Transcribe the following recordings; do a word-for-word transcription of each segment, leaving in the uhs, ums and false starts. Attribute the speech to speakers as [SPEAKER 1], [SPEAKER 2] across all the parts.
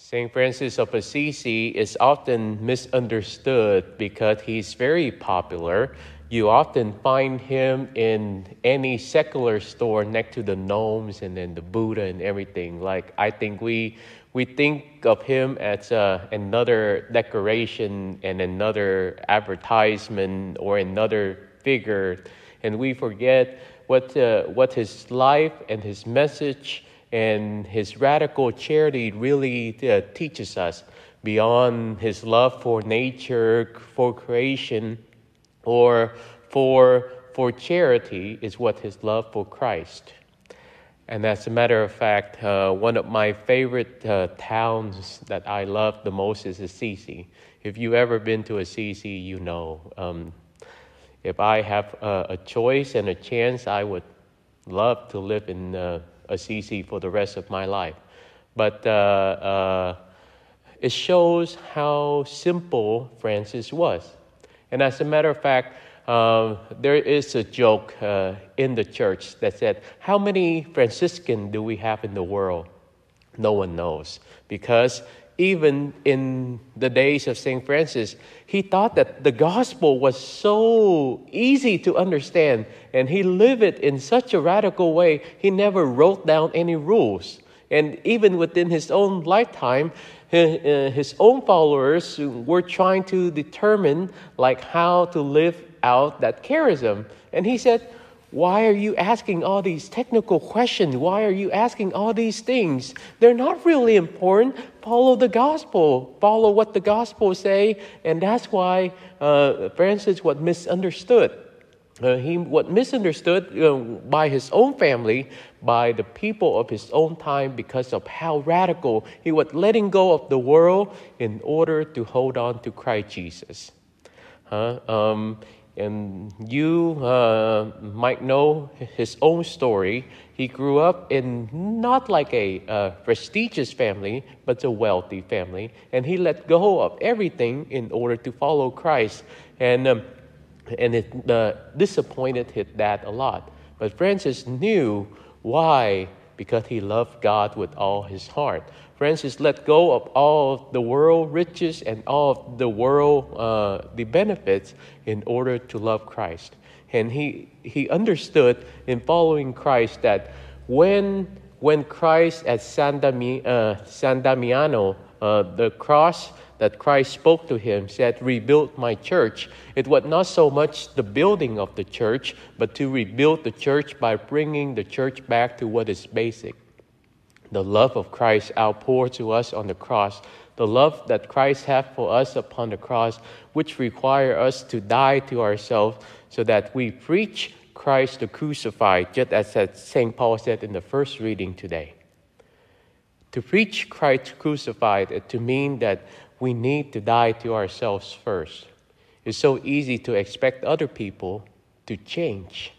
[SPEAKER 1] Saint Francis of Assisi is often misunderstood because he's very popular. You often find him in any secular store next to the gnomes and then the Buddha and everything. Like, I think we we think of him as uh, another decoration and another advertisement or another figure, and we forget what uh, what his life and his message and his radical charity really uh, teaches us. Beyond his love for nature, for creation, or for for charity, is what his love for Christ. And as a matter of fact, uh, one of my favorite uh, towns that I love the most is Assisi. If you've ever been to Assisi, you know. Um, if I have a, a choice and a chance, I would love to live in uh, Assisi for the rest of my life. But uh, uh, it shows how simple Francis was. And as a matter of fact, uh, there is a joke uh, in the church that said, how many Franciscan do we have in the world? No one knows. Because even in the days of Saint Francis, he thought that the gospel was so easy to understand, and he lived it in such a radical way, he never wrote down any rules. And even within his own lifetime, his own followers were trying to determine like how to live out that charism. And he said, why are you asking all these technical questions? Why are you asking all these things? They're not really important. Follow the gospel. Follow what the gospel say. And that's why uh, Francis was misunderstood. Uh, he was misunderstood uh, by his own family, by the people of his own time, because of how radical he was letting go of the world in order to hold on to Christ Jesus. Huh? Um, And you uh, might know his own story. He grew up in not like a uh, prestigious family, but a wealthy family. And he let go of everything in order to follow Christ. And um, and it uh, disappointed his dad a lot. But Francis knew why, because he loved God with all his heart. Francis let go of all of the world riches and all of the world, uh, the benefits, in order to love Christ. And he he understood in following Christ that when when Christ at San, Dami, uh, San Damiano, uh, the cross that Christ spoke to him said, rebuild my church. It was not so much the building of the church, but to rebuild the church by bringing the church back to what is basic. The love of Christ outpoured to us on the cross. The love that Christ had for us upon the cross, which require us to die to ourselves so that we preach Christ the crucified, just as Saint Paul said in the first reading today. To preach Christ crucified, it to mean that we need to die to ourselves first. It's so easy to expect other people to change.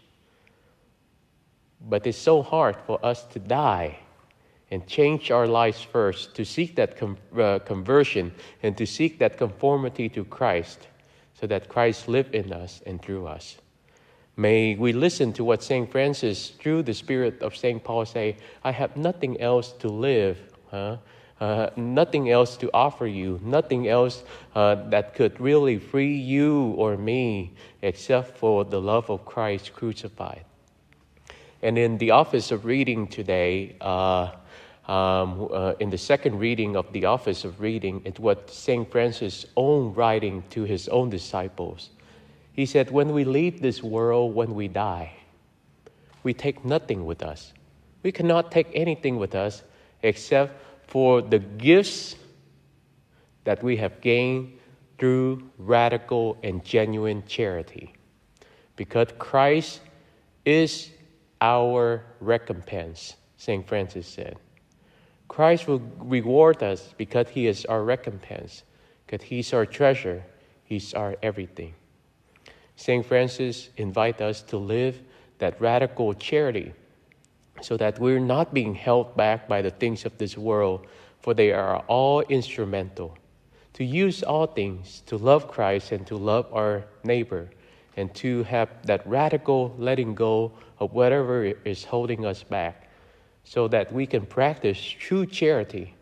[SPEAKER 1] But it's so hard for us to die and change our lives first, to seek that com- uh, conversion and to seek that conformity to Christ so that Christ live in us and through us. May we listen to what Saint Francis, through the spirit of Saint Paul, say, I have nothing else to live, huh? uh, nothing else to offer you, nothing else uh, that could really free you or me except for the love of Christ crucified. And in the office of reading today, uh, um, uh, in the second reading of the office of reading, it was Saint Francis' own writing to his own disciples. He said, when we leave this world, when we die, we take nothing with us. We cannot take anything with us except for the gifts that we have gained through radical and genuine charity. Because Christ is our recompense, Saint Francis said. Christ will reward us because he is our recompense, because he's our treasure, he's our everything. Saint Francis invites us to live that radical charity so that we're not being held back by the things of this world, for they are all instrumental. To use all things, to love Christ and to love our neighbor, and to have that radical letting go of whatever is holding us back, so that we can practice true charity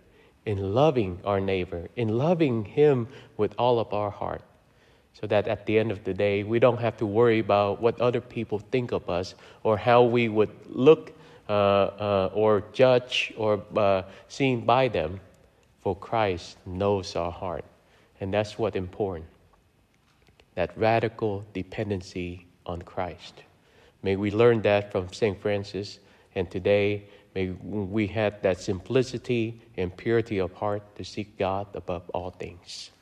[SPEAKER 1] in loving our neighbor, in loving him with all of our heart. So that at the end of the day, we don't have to worry about what other people think of us or how we would look uh, uh, or judge or uh, seen by them. For Christ knows our heart. And that's what's important. That radical dependency on Christ. May we learn that from Saint Francis. And today, may we have that simplicity and purity of heart to seek God above all things.